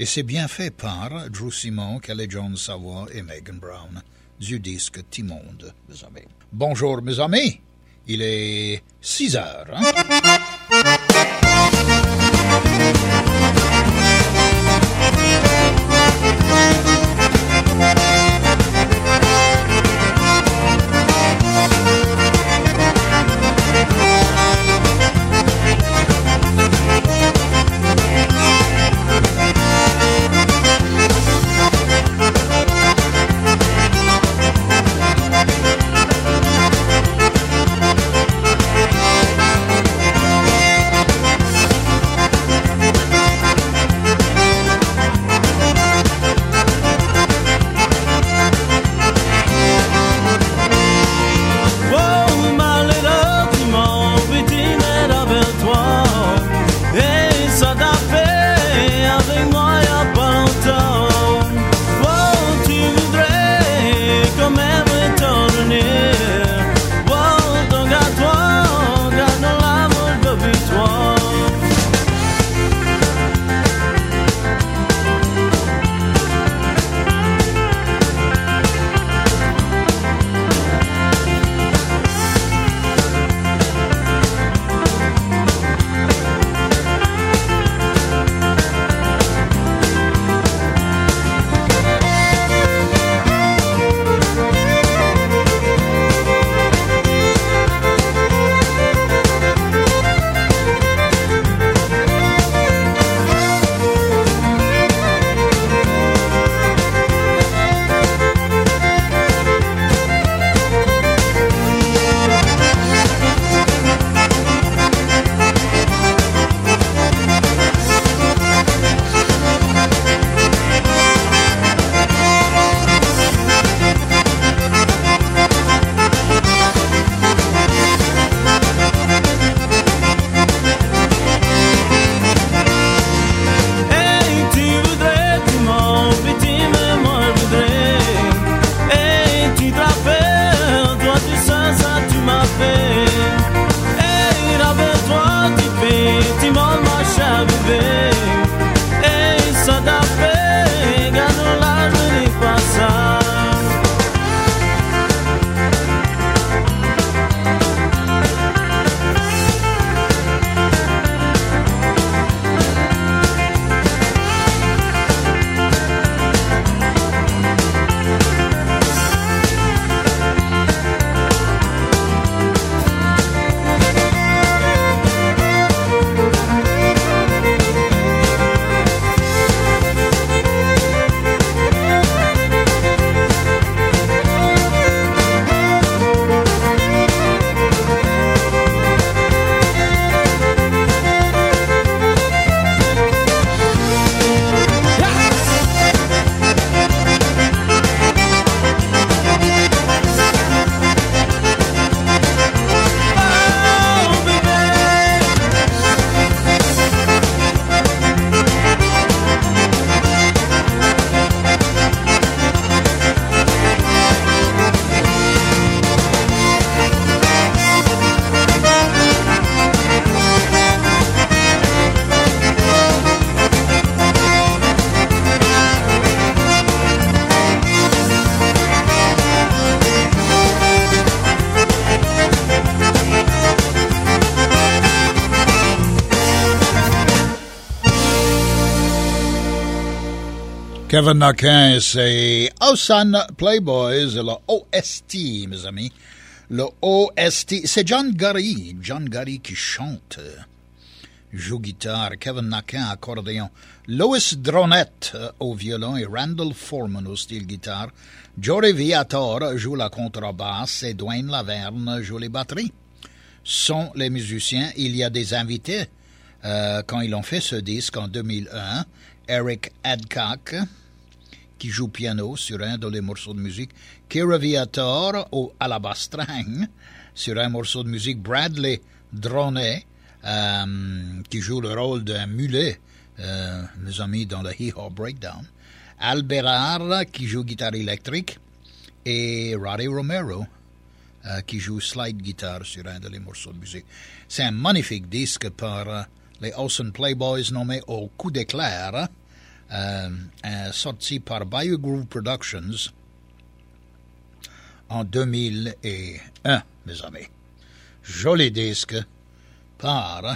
Et c'est bien fait par Drew Simon, Kelly Jones Savoie et Megan Brown du disque Timonde, mes amis. Bonjour, mes amis. Il est 6 heures. Hein? Kevin Naquin, c'est Osan Playboys, le OST, mes amis. Le OST, c'est John Gary qui chante, joue guitare, Kevin Naquin accordéon, Lois Dronette au violon et Randall Foreman au style guitare. Jory Viator joue la contrebasse et Dwayne Laverne joue les batteries. Sont les musiciens, il y a des invités quand ils ont fait ce disque en 2001. Eric Adcock, qui joue piano sur un des morceaux de musique, Kira Viator à la basse string sur un morceau de musique, Bradley Droney, qui joue le rôle d'un mulet, mes amis, dans le Hee Haw Breakdown, Al Berard, qui joue guitare électrique, et Roddy Romero, qui joue slide guitare sur un des morceaux de musique. C'est un magnifique disque par les Olsen Playboys nommé Au coup d'éclair. sorti par Bayou Groove Productions en 2001, mes amis. Joli disque par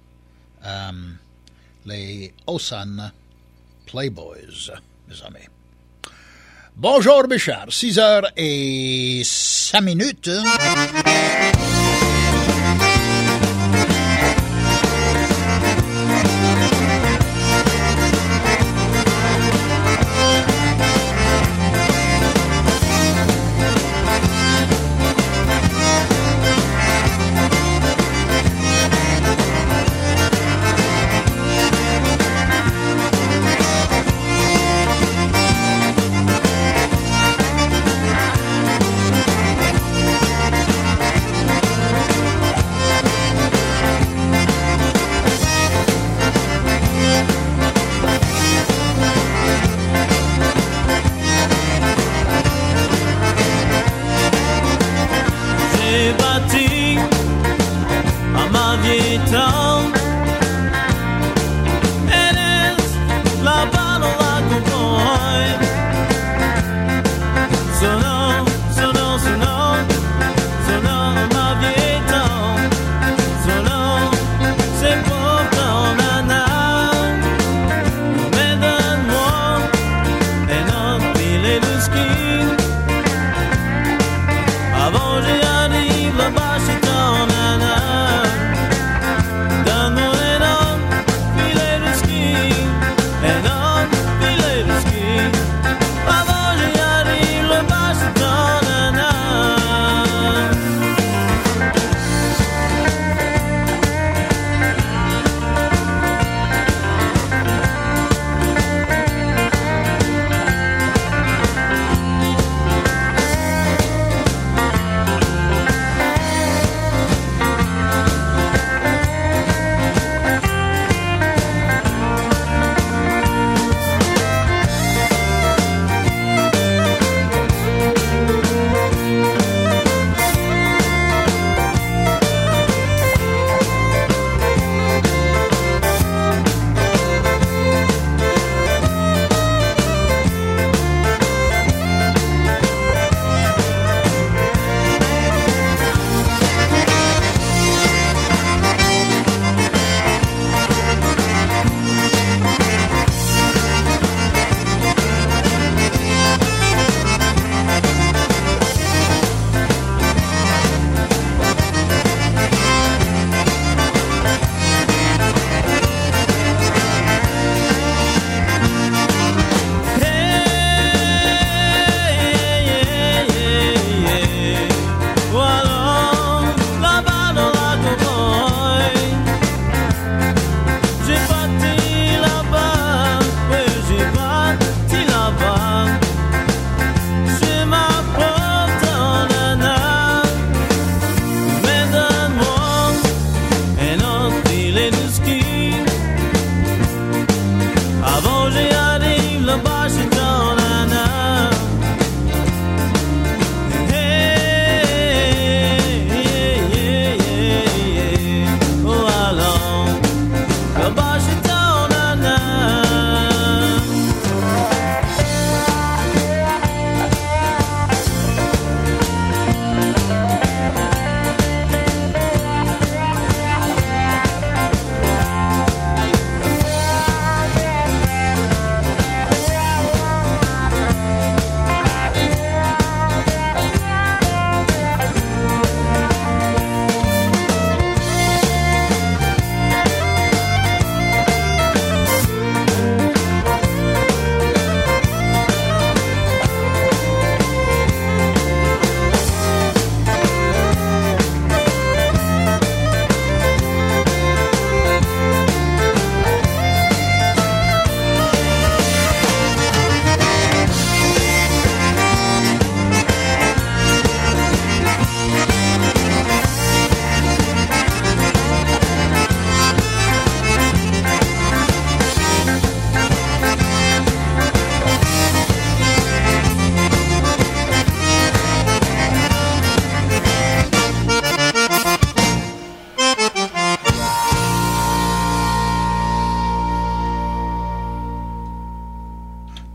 les Osan Playboys, mes amis. Bonjour, mes chers. 6h05.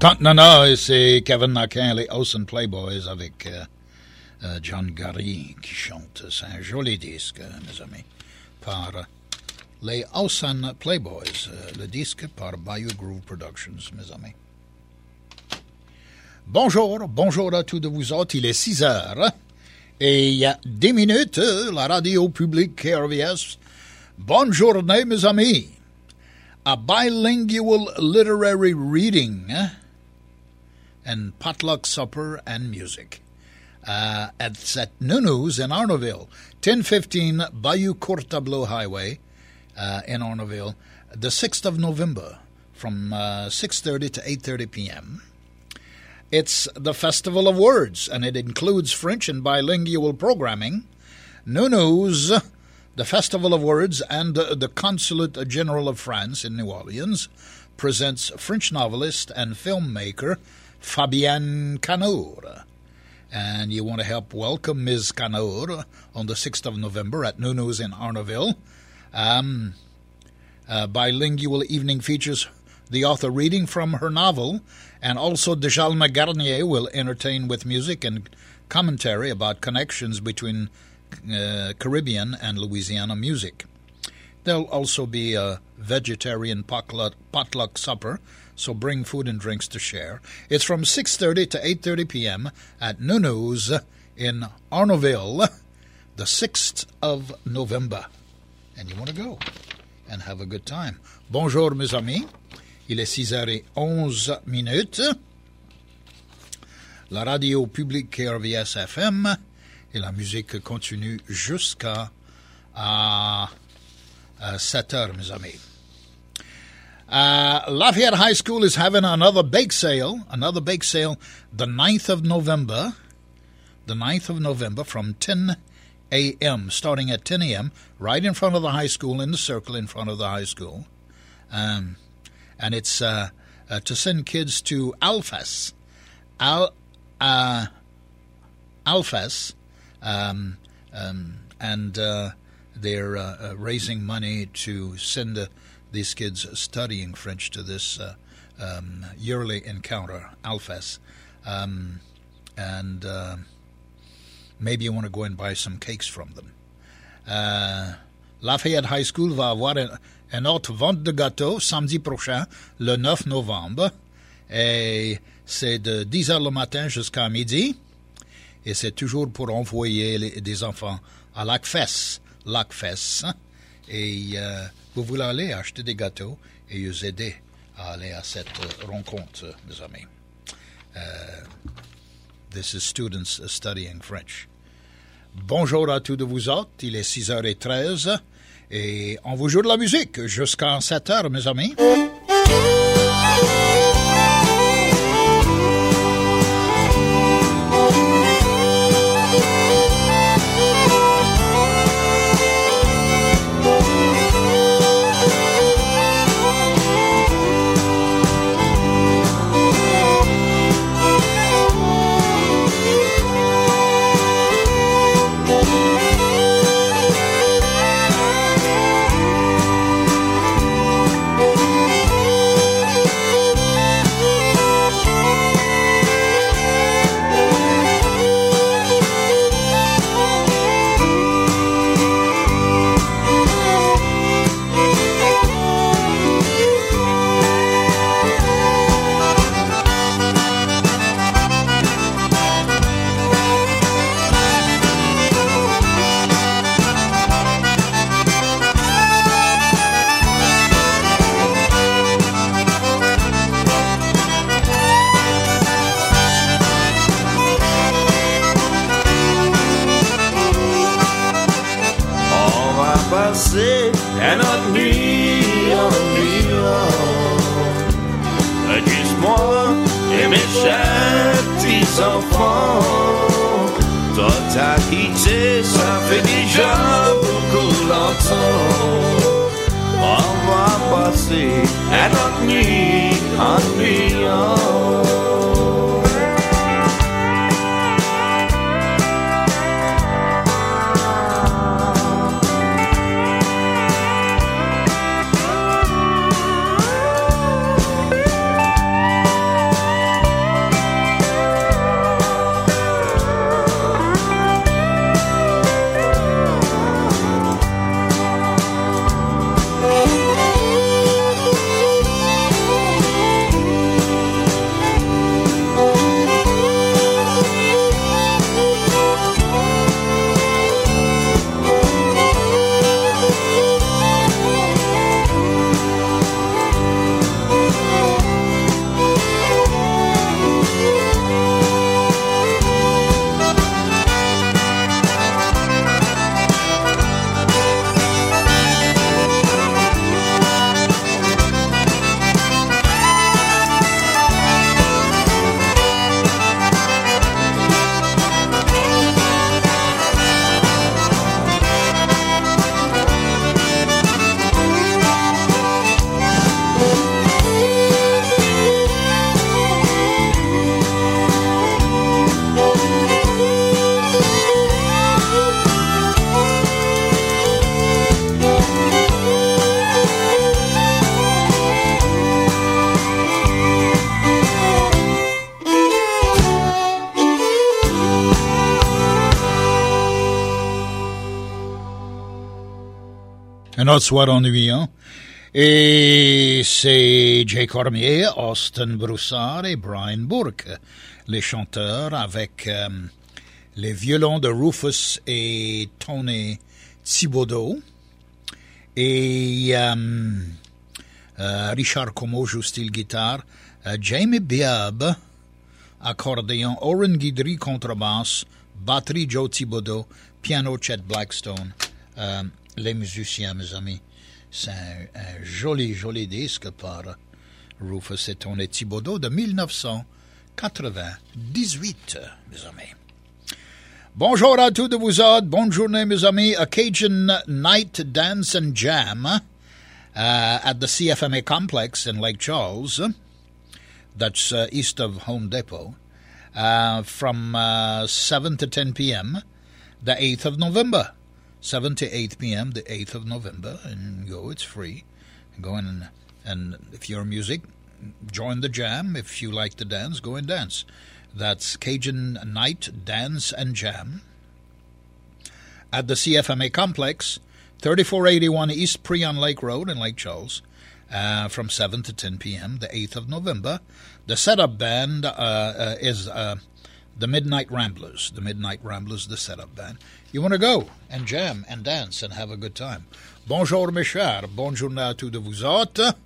Tante Nana, et c'est Kevin Naquin, les Ocean Playboys, avec John Gary qui chante. C'est un joli disque, mes amis, par les Ocean Playboys. Le disque par Bayou Groove Productions, mes amis. Bonjour à tous de vous autres. Il est 6 heures et il y a 10 minutes, la radio publique KRVS. Bonne journée, mes amis. A bilingual literary reading and potluck supper and music. It's at Nunu's in Arnoville, 1015 Bayou Court Tableau Highway in Arnoville, the 6th of November from 6:30 to 8:30 p.m. It's the Festival of Words, and it includes French and bilingual programming. Nunu's, the Festival of Words, and the Consulate General of France in New Orleans presents French novelist and filmmaker Fabienne Canour. And you want to help welcome Ms. Canour on the 6th of November at Nunu's in Arnoville. Bilingual evening features the author reading from her novel, and also Djalma Garnier will entertain with music and commentary about connections between Caribbean and Louisiana music. There'll also be a vegetarian potluck supper, so bring food and drinks to share. It's from 6:30 to 8:30 p.m. at Nunu's in Arnoville, the 6th of November. And you want to go and have a good time. Bonjour, mes amis. Il est 6h11. La radio publique KRVS FM et la musique continue jusqu'à 7h, mes amis. Lafayette High School is having another bake sale, the 9th of November, from 10 a.m., starting at 10 a.m., right in front of the high school, in the circle in front of the high school. And it's to send kids to Alphas. Alphas, and they're raising money to send these kids studying French to this yearly encounter, Alphas. And maybe you want to go and buy some cakes from them. Lafayette High School va avoir une autre vente de gâteaux samedi prochain, le 9 novembre. Et c'est de 10 heures le matin jusqu'à midi. Et c'est toujours pour envoyer des enfants à Lac-Fess. Et vous voulez aller acheter des gâteaux et les aider à aller à cette rencontre, mes amis. This is students studying French. Bonjour à tous de vous autres. Il est 6h13 et on vous joue de la musique jusqu'à 7h, mes amis. Un autre soir ennuyant. Et c'est Jay Cormier, Austin Broussard et Brian Burke, les chanteurs, avec les violons de Rufus et Tony Thibodeau. Et Richard Como joue style guitare. Jamie Biab, accordéon. Oren Guidry, contrebasse. Batterie, Joe Thibodeau. Piano, Chet Blackstone. Les musiciens, mes amis. C'est un joli, joli disque par Rufus et Tony Thibodeau de 1998, mes amis. Bonjour à tous de vous autres. Bonne journée, mes amis. A Cajun Night Dance and Jam at the CFMA Complex in Lake Charles. That's east of Home Depot. From 7 to 10 p.m. the 8th of November. 7 to 8 p.m. the 8th of November, and go, it's free. Go in and if you're music, join the jam. If you like to dance, go and dance. That's Cajun Night Dance and Jam at the CFMA Complex, 3481 East Prion Lake Road in Lake Charles, from 7 to 10 p.m. the 8th of November. The setup band is the Midnight Ramblers. The Midnight Ramblers, the setup band. You want to go and jam and dance and have a good time. Bonjour, mes chers. Bonne journée à tous de vous autres.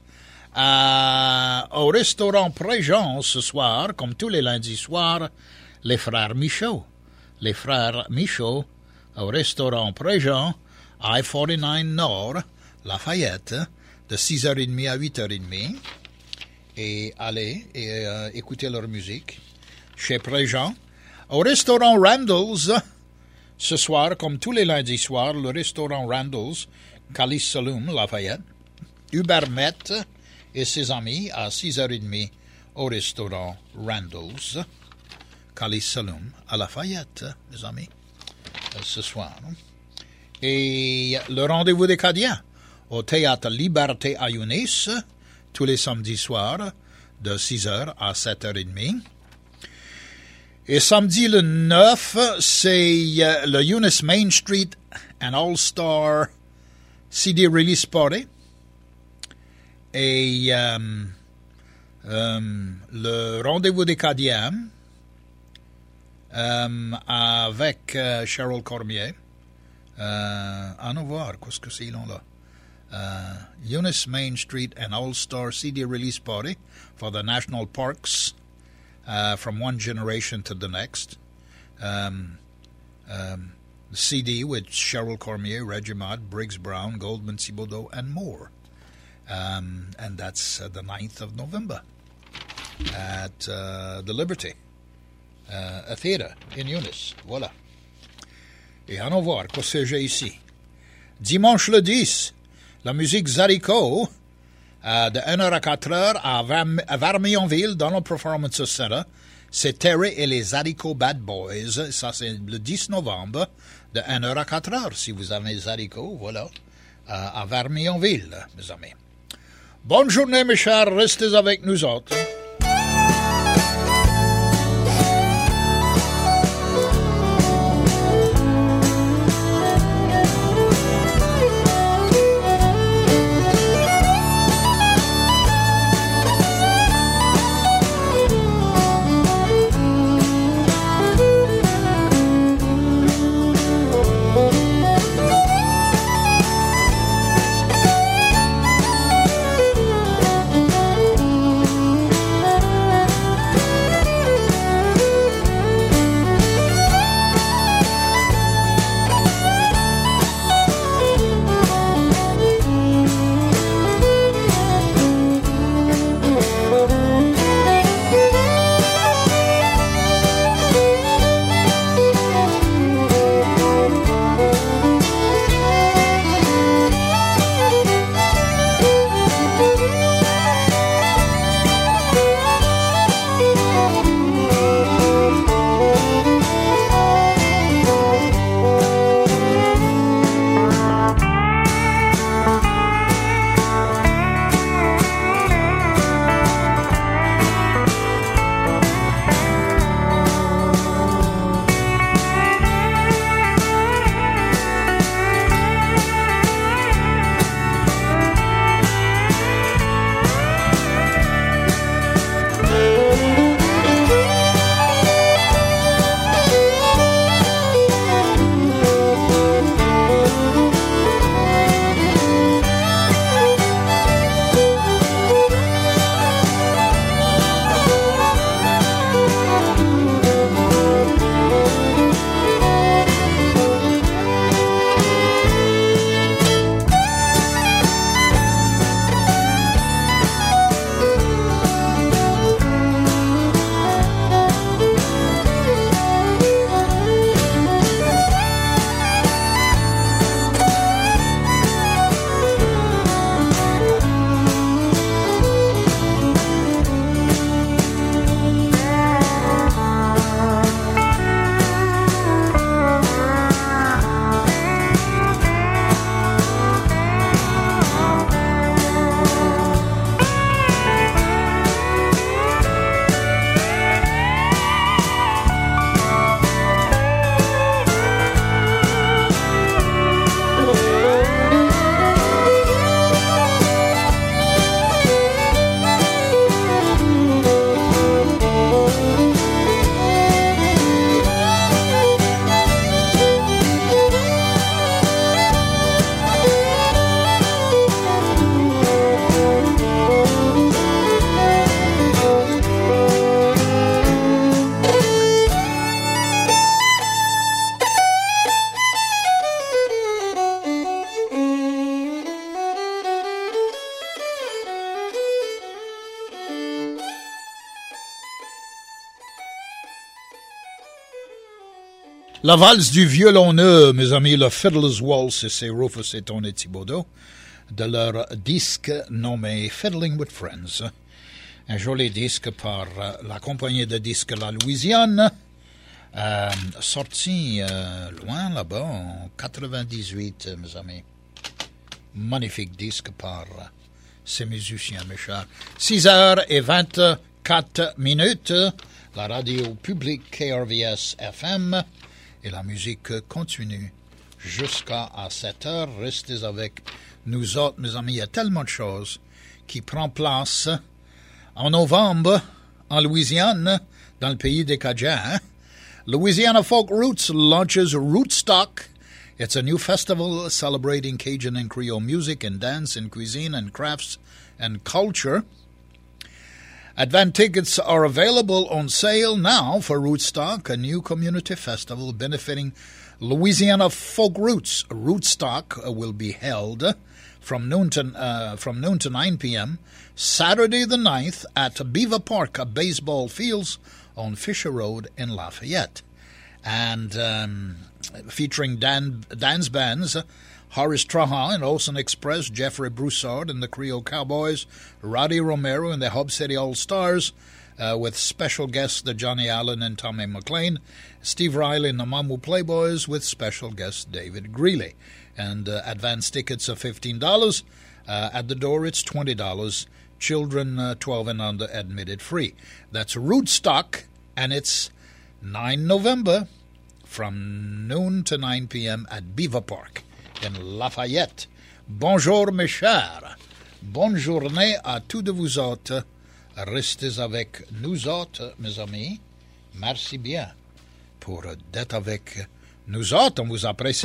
Au restaurant Préjean ce soir, comme tous les lundis soirs, les frères Michaud. Les frères Michaud au restaurant Préjean, I-49 Nord, Lafayette, de 6h30 à 8h30. Et allez et écoutez leur musique chez Préjean. Au restaurant Randall's, ce soir, comme tous les lundis soirs, le restaurant Randall's, Calice Saloon, Lafayette. Hubert Met et ses amis à 6h30 au restaurant Randall's, Calice Saloon, à Lafayette, mes amis, ce soir. Et le rendez-vous des Cadiens au Théâtre Liberté à Eunice, tous les samedis soirs, de 6h à 7h30. Et samedi le 9, c'est le Eunice Main Street and All-Star CD Release Party. Et le rendez-vous des Cadiens avec Cheryl Cormier. À nous voir, qu'est-ce que c'est là? Eunice Main Street and All-Star CD Release Party for the National Parks. From one generation to the next. CD with Cheryl Cormier, Reggie Mott, Briggs Brown, Goldman Thibodeau, and more. And that's the 9th of November at the Liberty, a theater in Eunice. Voilà. Et allons voir, qu'est-ce que j'ai ici. Dimanche le 10, la musique Zarico, de 1h à 4h à Vermillonville, dans le Performance Center. C'est Terry et les Zarico Bad Boys. Ça, c'est le 10 novembre, de 1h à 4h. Si vous avez Zarico, voilà, à Vermillonville, mes amis. Bonne journée, mes chers. Restez avec nous autres. La valse du violonneux, mes amis, le Fiddler's Waltz, et c'est Rufus et Tony Thibodeau, de leur disque nommé Fiddling with Friends. Un joli disque par la compagnie de disques La Louisiane, sorti loin là-bas en 98, mes amis. Magnifique disque par ces musiciens, mes chers. 6h24, la radio publique KRVS FM, et la musique continue jusqu'à 7h. Restez avec nous autres, mes amis. Il y a tellement de choses qui prennent place en novembre en Louisiane, dans le pays des Cajuns. Louisiana Folk Roots launches Rootstock. It's a new festival celebrating Cajun and Creole music and dance and cuisine and crafts and culture. Advance tickets are available on sale now for Rootstock, a new community festival benefiting Louisiana folk roots. Rootstock will be held from noon to 9 p.m. Saturday the 9th at Beaver Park Baseball Fields on Fisher Road in Lafayette. And featuring dance bands, Horace Trahan and Olsen Express, Jeffrey Broussard and the Creole Cowboys, Roddy Romero and the Hub City All-Stars, with special guests the Johnny Allen and Tommy McLean, Steve Riley and the Mamu Playboys with special guest David Greeley. And advance tickets are $15. At the door it's $20. Children 12 and under admitted free. That's Rootstock, and it's 9 November from noon to 9 p.m. at Beaver Park in Lafayette. Bonjour mes chers. Bonne journée à tous de vous autres. Restez avec nous autres, mes amis. Merci bien pour d'être avec nous autres. On vous apprécie.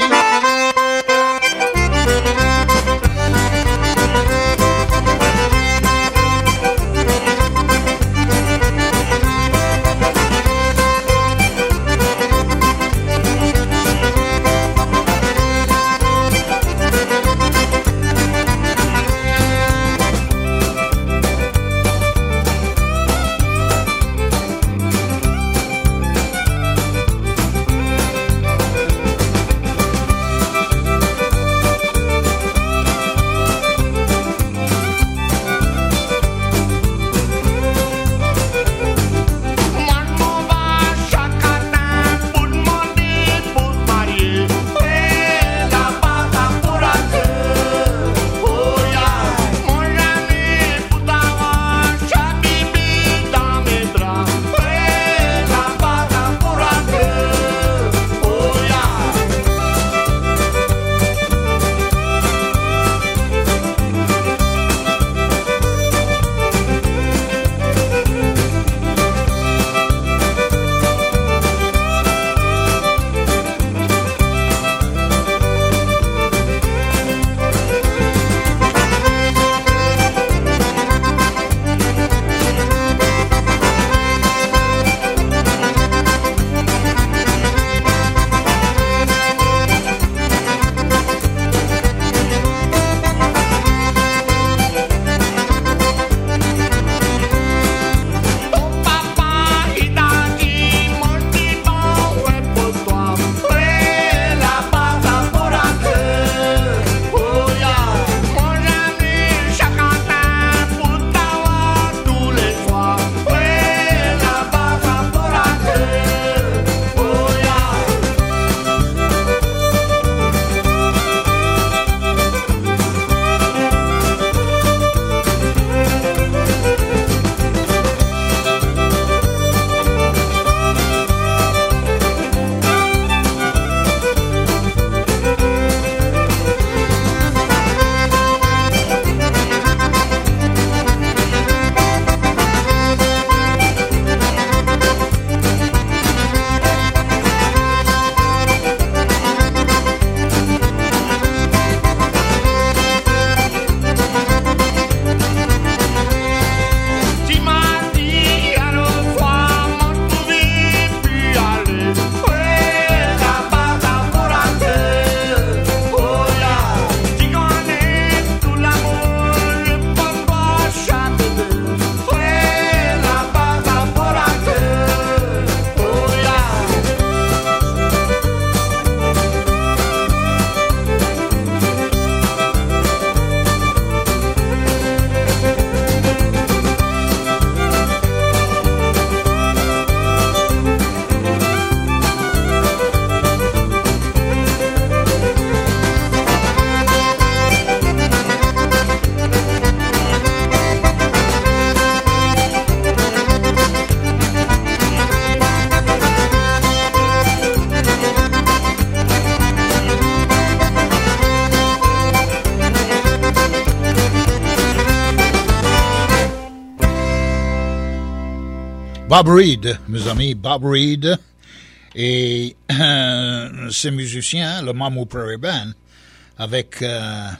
Bob Reed, mes amis, Bob Reed et ces musiciens, le Mamou Prairie Band, avec un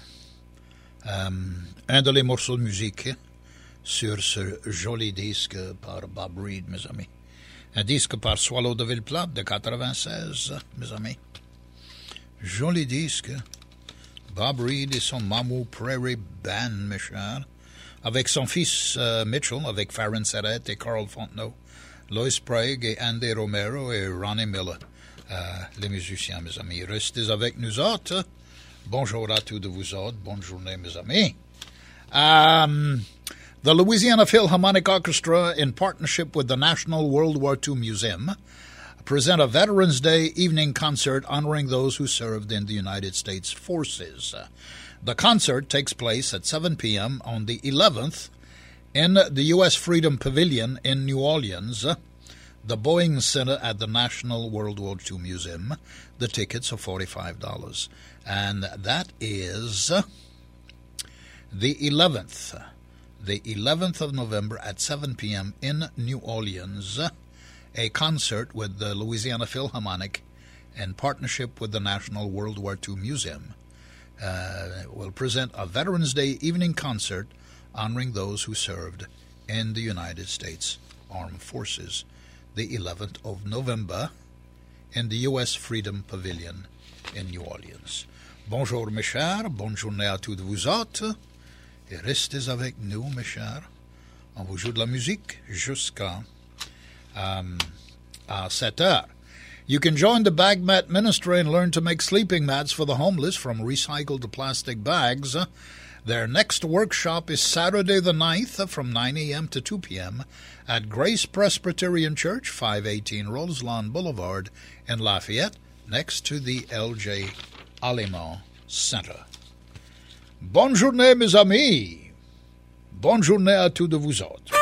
de les morceaux de musique sur ce joli disque par Bob Reed, mes amis. Un disque par Swallow de Villeplate de 96, mes amis. Joli disque. Bob Reed et son Mamou Prairie Band, mes chers. Avec son fils Mitchell, avec Farron Serrette et Carl Fontenot, Lois Sprague et Andy Romero et Ronnie Miller, les musiciens, mes amis. Restez avec nous autres. Bonjour à tous de vous autres. Bonne journée, mes amis. The Louisiana Philharmonic Orchestra, in partnership with the National World War II Museum, present a Veterans Day evening concert honoring those who served in the United States forces. The concert takes place at 7 p.m. on the 11th in the U.S. Freedom Pavilion in New Orleans, the Boeing Center at the National World War II Museum. The tickets are $45. And that is the 11th of November at 7 p.m. in New Orleans, a concert with the Louisiana Philharmonic in partnership with the National World War II Museum. Will present a Veterans Day evening concert honoring those who served in the United States Armed Forces, the 11th of November in the U.S. Freedom Pavilion in New Orleans. Bonjour mes chers, bonne journée à tous vous autres, et restez avec nous mes chers. On vous joue de la musique jusqu'à 7 heures. You can join the Bag Mat Ministry and learn to make sleeping mats for the homeless from recycled plastic bags. Their next workshop is Saturday the 9th from 9 a.m. to 2 p.m. at Grace Presbyterian Church, 518 Roselawn Boulevard in Lafayette, next to the L.J. Aliment Center. Bonne journée, mes amis. Bonne journée à tous de vous autres.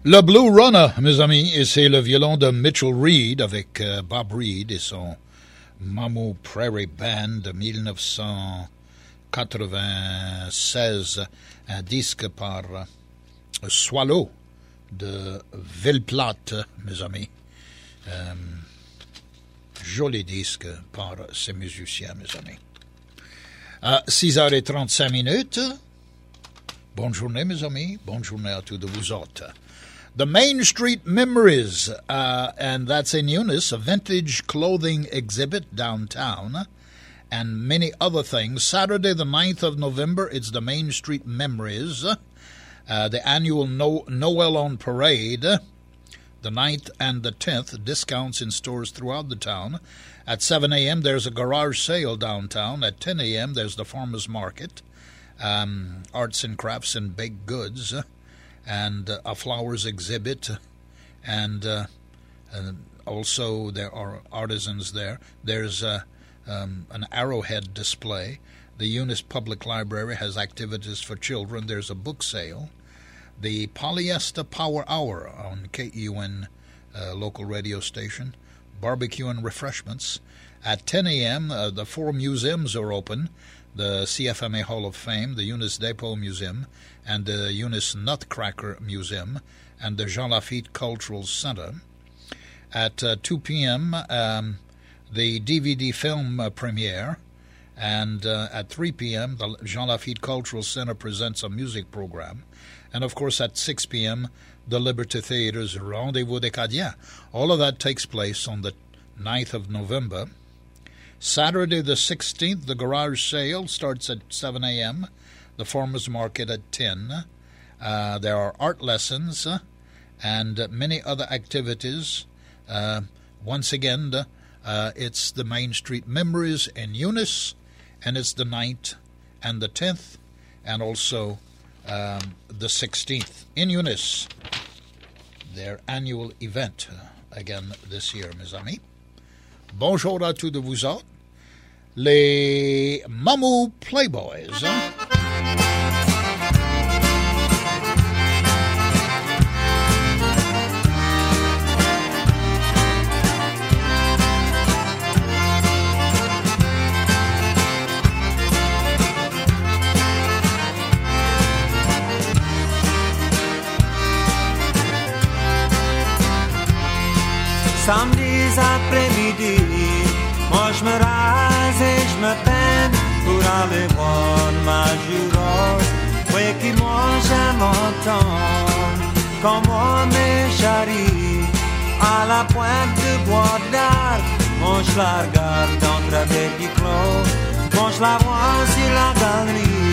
Le Blue Runner, mes amis, et c'est le violon de Mitchell Reed avec Bob Reed et son Mammoth Prairie Band de 1996, un disque par Swallow de Villeplate, mes amis. Joli disque par ces musiciens, mes amis. À 6h35. Bonne journée, mes amis. Bonne journée à tous de vous autres. The Main Street Memories, and that's in Eunice, a vintage clothing exhibit downtown, and many other things. Saturday, the 9th of November, it's the Main Street Memories, the annual Noel on Parade, the 9th and the 10th, discounts in stores throughout the town. At 7 a.m., there's a garage sale downtown. At 10 a.m., there's the farmer's market, arts and crafts and baked goods, and a flowers exhibit, and also there are artisans there. There's an arrowhead display. The Eunice Public Library has activities for children. There's a book sale. The Polyester Power Hour on KEUN local radio station. Barbecue and refreshments. At 10 a.m., the 4 museums are open. The CFMA Hall of Fame, the Eunice Depot Museum, and the Eunice Nutcracker Museum, and the Jean Lafitte Cultural Center. At 2 p.m., the DVD film premiere, and at 3 p.m., the Jean Lafitte Cultural Center presents a music program. And, of course, at 6 p.m., the Liberty Theater's Rendezvous des Cadiens. All of that takes place on the 9th of November. Saturday the 16th, the garage sale starts at 7 a.m., the farmer's market at 10. There are art lessons and many other activities. Once again, it's the Main Street Memories in Eunice, and it's the 9th and the 10th, and also the 16th in Eunice, their annual event again this year, mes amis. Bonjour à tous de vous autres, les Mammoth Playboys. Samedis après-midi, moi je me rase et je me peine pour aller voir ma jureuse. Oui, qui moi j'aime entendre, quand moi me charrie à la pointe de bois d'arc. Moi je la regarde entre avec les clos, moi je la vois sur la galerie.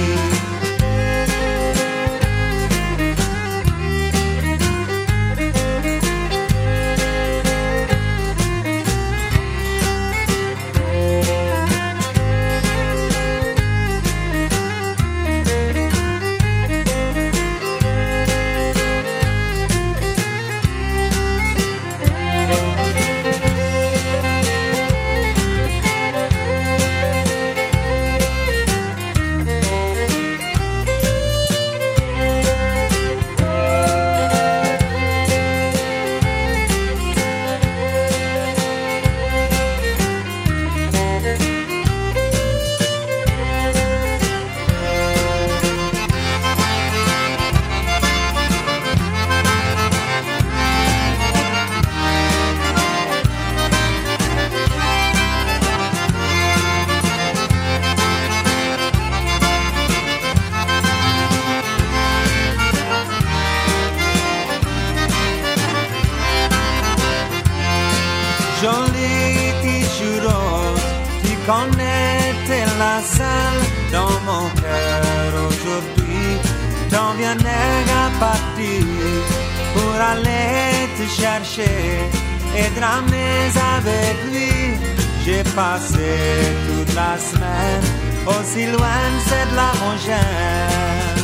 Et dramer avec lui, j'ai passé toute la semaine aussi loin, c'est de la Rongère.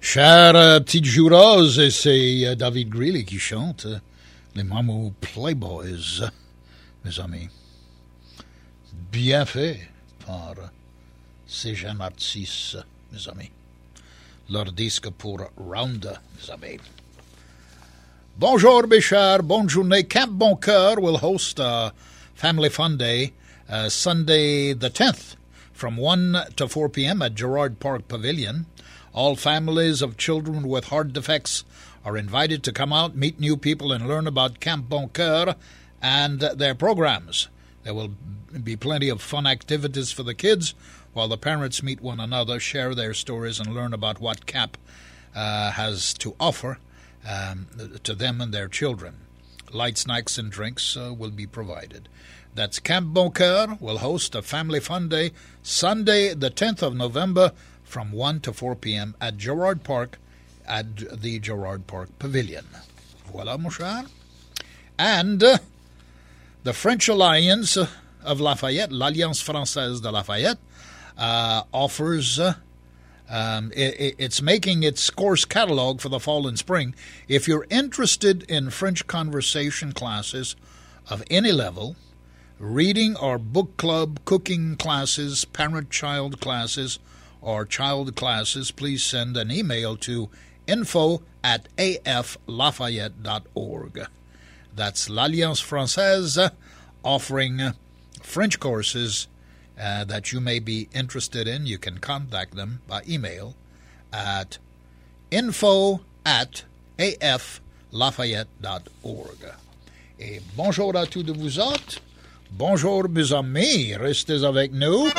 Chère petite joureuse, c'est David Greeley qui chante les Mamou Playboys, mes amis. Bien fait par ces jeunes artistes, mes amis. Leur disque pour Round, mes amis. Bonjour, mes chers. Bonne journée. Camp Bon Cœur will host a Family Fun Day Sunday the 10th from 1 to 4 p.m. at Gerard Park Pavilion. All families of children with heart defects are invited to come out, meet new people, and learn about Camp Bon Cœur and their programs. There will be plenty of fun activities for the kids while the parents meet one another, share their stories, and learn about what CAP has to offer to them and their children. Light snacks and drinks will be provided. That's Camp Bon Cœur will host a Family Fun Day Sunday, the 10th of November, from 1 to 4 p.m. at Gerard Park, at the Gerard Park Pavilion. Voilà, mon cher. And the French Alliance of Lafayette, l'Alliance Française de Lafayette, offers... it's making its course catalog for the fall and spring. If you're interested in French conversation classes of any level, reading or book club, cooking classes, parent-child classes, or child classes, please send an email to info@aflafayette.org. That's l'Alliance Française offering French courses that you may be interested in. You can contact them by email at info@aflafayette.org. Et bonjour à tous de vous autres. Bonjour mes amis, restez avec nous.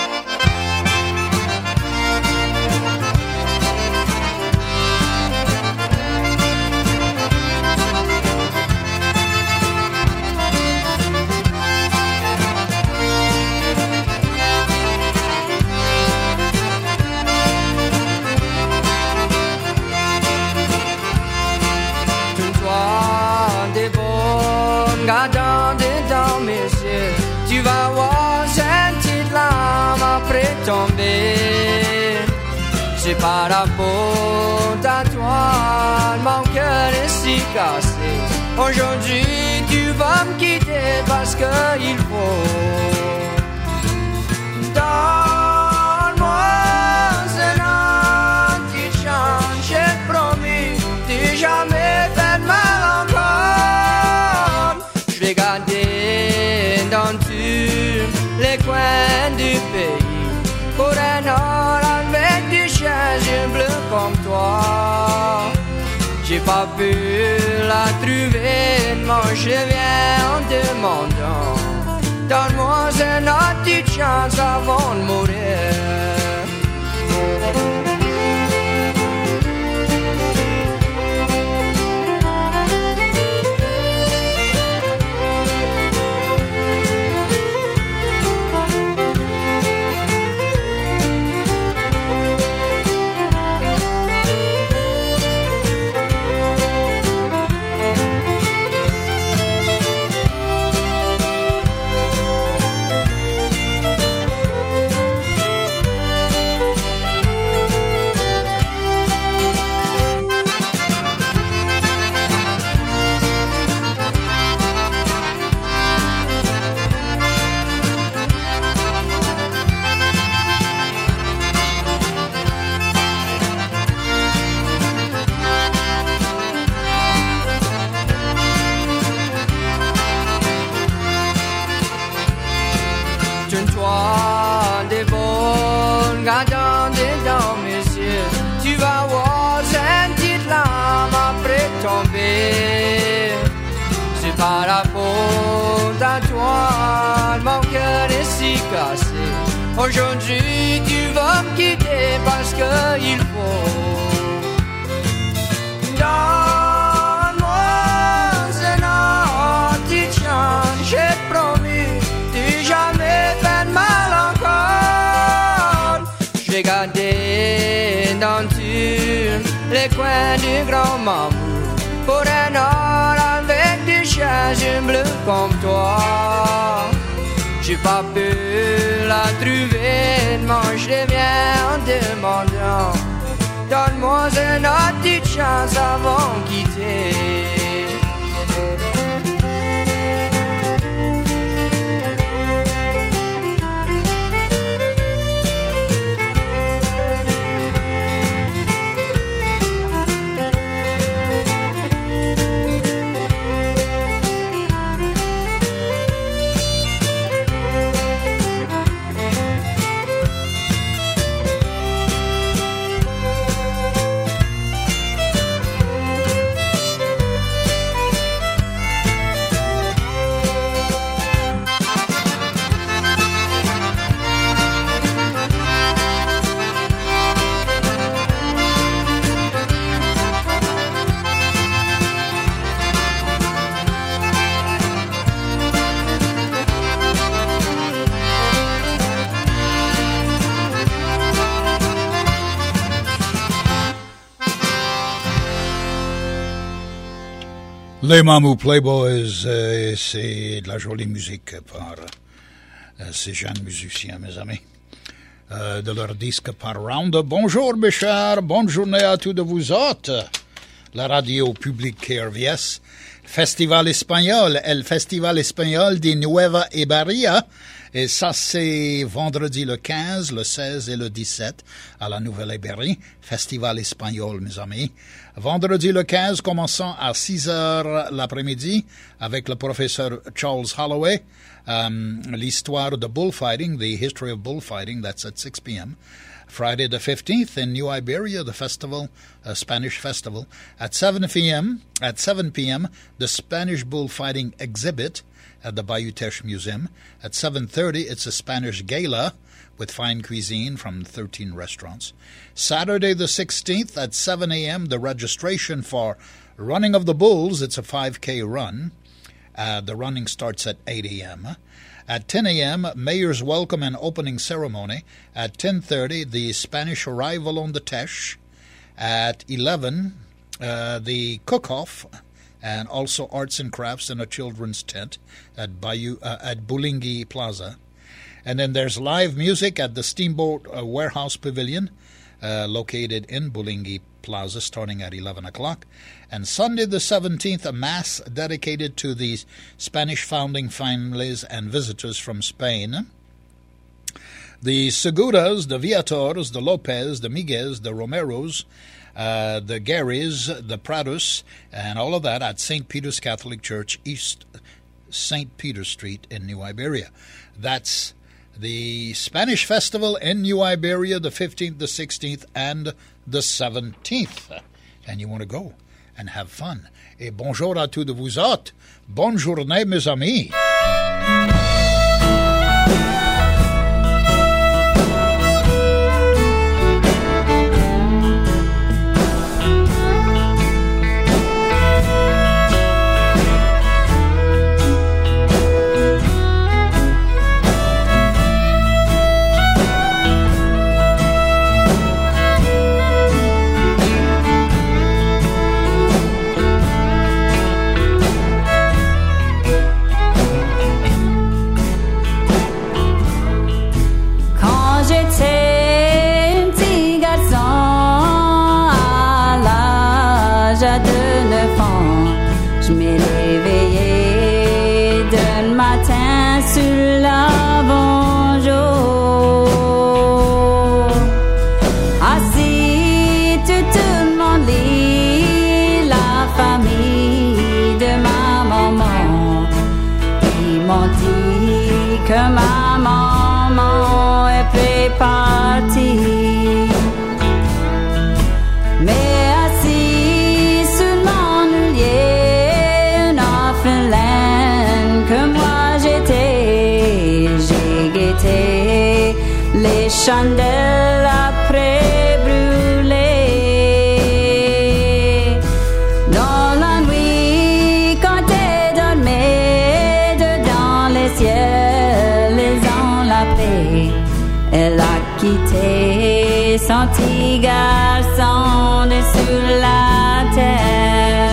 Tu vas voir cette petite larme après tomber. C'est pas la faute à toi, mon cœur est si cassé. Aujourd'hui tu vas me quitter parce qu'il faut. Donne-moi ce nom qui change, j'ai promis, t'es jamais fait de mal encore. Je vais garder dans les coins du pays pour un or avec des chaises bleues comme toi. J'ai pas pu la trouver, moi je viens en demandant. Donne-moi une autre petite chance avant de mourir. Tu vas voir cette petite larme après tomber. C'est pas la faute à toi, mon cœur est si cassé. Aujourd'hui tu vas me quitter parce qu'il faut. Donne-moi un autre petite chance, j'ai promis, t'es jamais fait de mal encore. J'ai gardé dans les coins du grand Mamou pour un or avec des chaises bleues comme toi. J'ai pas pu la trouver, moi je viens en demandant. donne-moi une autre petite chance avant de quitter. Les Mamou Playboys, c'est de la jolie musique par ces jeunes musiciens, mes amis. De leur disque Par Round. Bonjour, mes chers, bonne journée à tous de vous autres. La radio publique KRVS, Festival Espagnol, el Festival Espagnol de Nueva Iberia. Et ça, c'est vendredi le 15, le 16 et le 17 à la Nouvelle-Ibérie. Festival Espagnol, mes amis. Vendredi le 15, commençant à 6 heures l'après-midi avec le professeur Charles Holloway. L'histoire de bullfighting, the history of bullfighting, that's at 6 p.m. Friday the 15th in New Iberia, the festival, Spanish festival. At 7 p.m., the Spanish bullfighting exhibit at the Bayou Teche Museum. At 7:30, it's a Spanish gala with fine cuisine from 13 restaurants. Saturday the 16th at 7 a.m., the registration for Running of the Bulls. It's a 5K run. The running starts at 8 a.m. At 10 a.m., Mayor's Welcome and Opening Ceremony. At 10:30, the Spanish Arrival on the Teche. At 11, the Cook-Off, and also arts and crafts in a children's tent at Bulingui Plaza. And then there's live music at the Steamboat Warehouse Pavilion, located in Bulingui Plaza, starting at 11 o'clock. And Sunday the 17th, a mass dedicated to the Spanish founding families and visitors from Spain. The Seguras, the Viators, the Lopez, the Miguez, the Romeros, the Garys, the Prados, and all of that at St. Peter's Catholic Church, East St. Peter Street in New Iberia. That's the Spanish Festival in New Iberia, the 15th, the 16th, and the 17th. And you want to go and have fun. Et bonjour à tous de vous autres. Bonne journée, mes amis. Que ma maman est partie, mais assis sur mon œillet, un orphelin que moi j'étais, j'ai guetté les chandelles après brûler. Dans la nuit, quand elle dormait dedans les ciels, elle a quitté son petit garçon de sur la terre.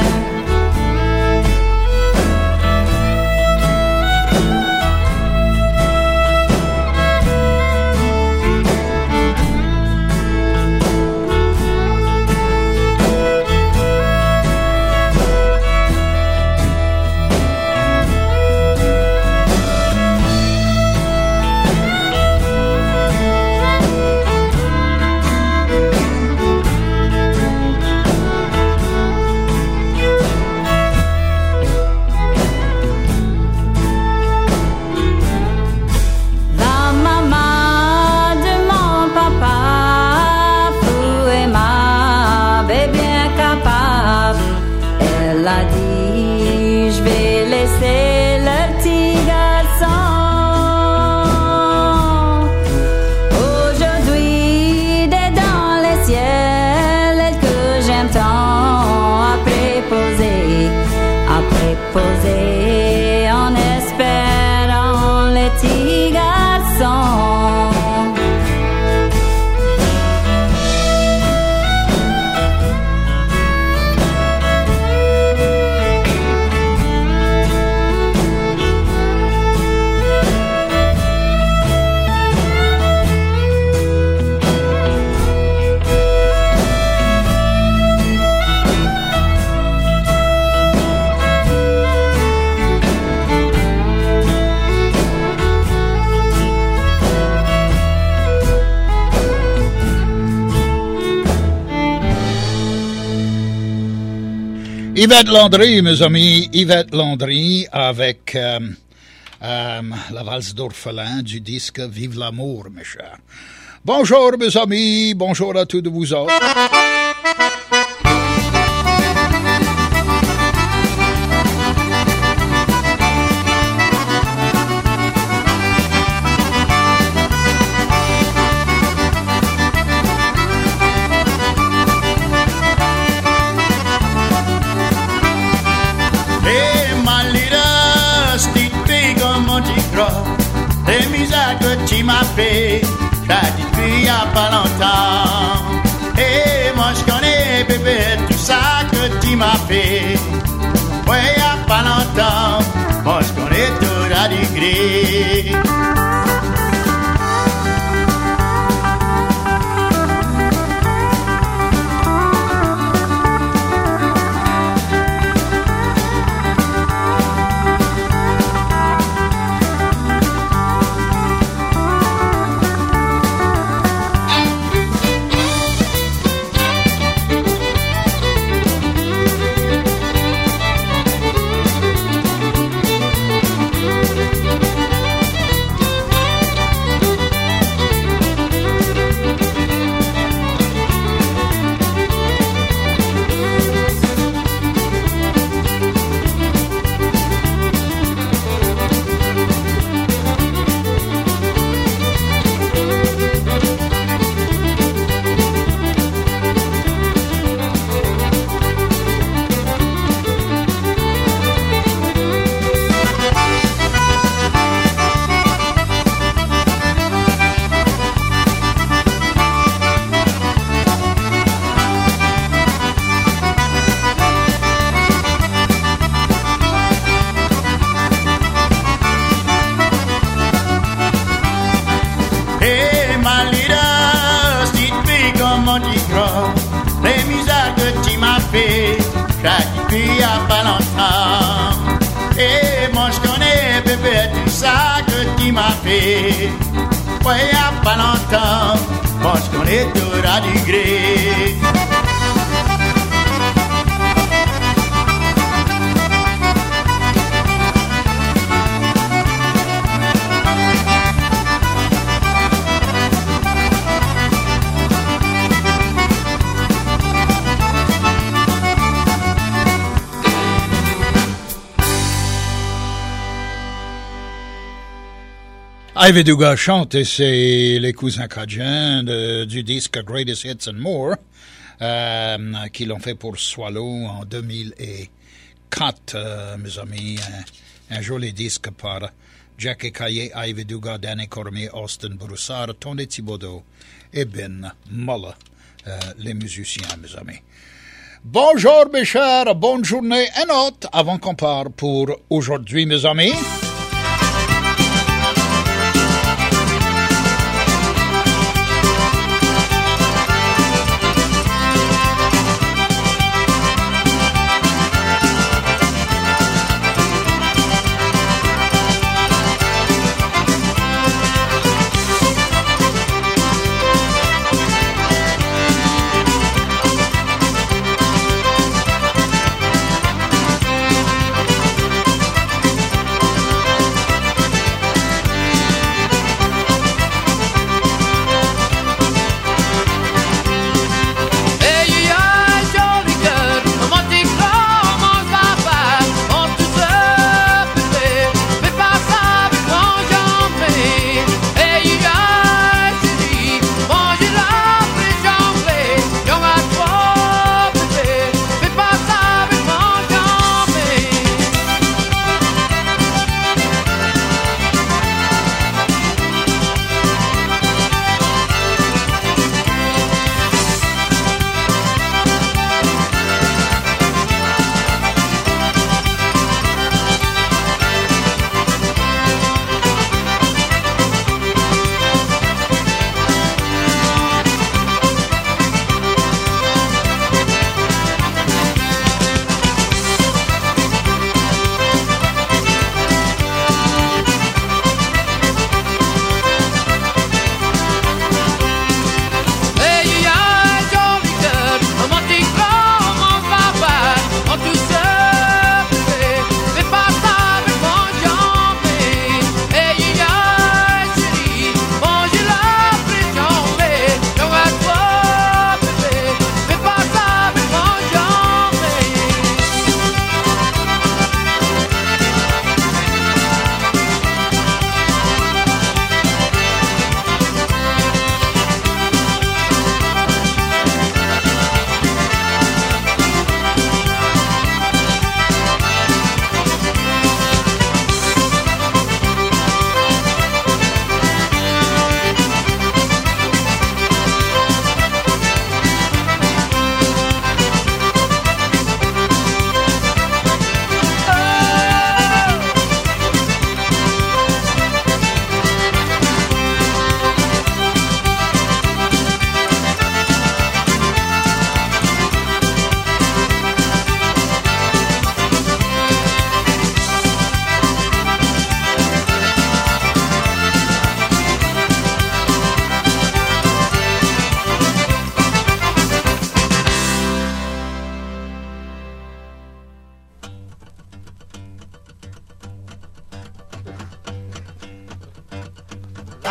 Yvette Landry, mes amis, Yvette Landry avec la valse d'orphelin du disque Vive l'amour, mes chers. Bonjour, mes amis, bonjour à tous de vous autres. Les misères que tu m'as fait, t'as dit depuis y a pas longtemps. Et moi je connais bébé tout ça que tu m'as fait. Ouais, y a pas longtemps, moi je connais tout à degré. Ouais, y a pas longtemps, moi je connais tout à degré. Ivy Dugas chante et c'est les cousins Cajun du disque Greatest Hits and More qui l'ont fait pour Swallow en 2004, mes amis. Un joli disque par Jackie Caillé, Ivy Dugas, Danny Cormier, Austin Broussard, Tony Thibodeau et Ben Muller, les musiciens, mes amis. Bonjour, mes chers, bonne journée et note avant qu'on part pour aujourd'hui, mes amis.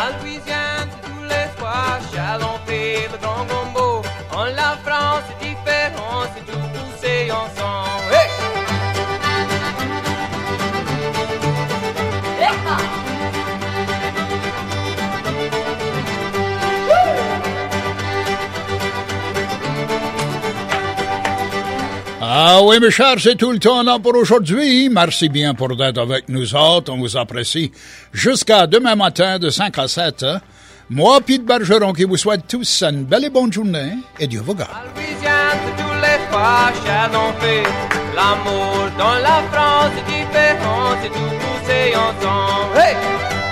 La Louisiane, c'est tous les soirs, Chalon-Pé, le Grand Gombo. En la France, c'est différent, c'est tout poussé ensemble. Hey! Ah oui, mes chers, c'est tout le temps là pour aujourd'hui. Merci bien pour d'être avec nous autres. On vous apprécie. Jusqu'à demain matin de 5 à 7. Moi, Pete Bergeron, qui vous souhaite tous une belle et bonne journée. Et Dieu vous garde. La Louisiane, c'est tous les fois, Chalon-Pé. L'amour dans la France, c'est différent, c'est tout poussé ensemble. Hey!